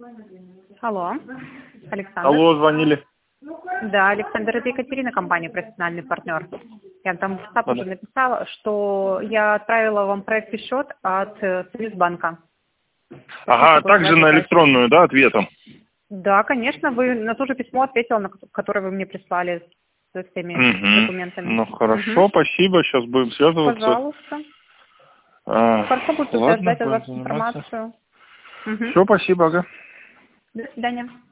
Алло, Александр. Алло, звонили. Да, Александр, это Екатерина, компания «Профессиональный партнер». Я там в WhatsApp уже написала, что я отправила вам проект и счет от Союзбанка. Ага, также на электронную, да, ответом? Да, конечно, вы на то же письмо ответила, на которое вы мне прислали со всеми документами. Ну, хорошо, спасибо, сейчас будем связываться. Пожалуйста. Хорошо, буду ждать от вас информацию. Все, спасибо, ага. До свидания.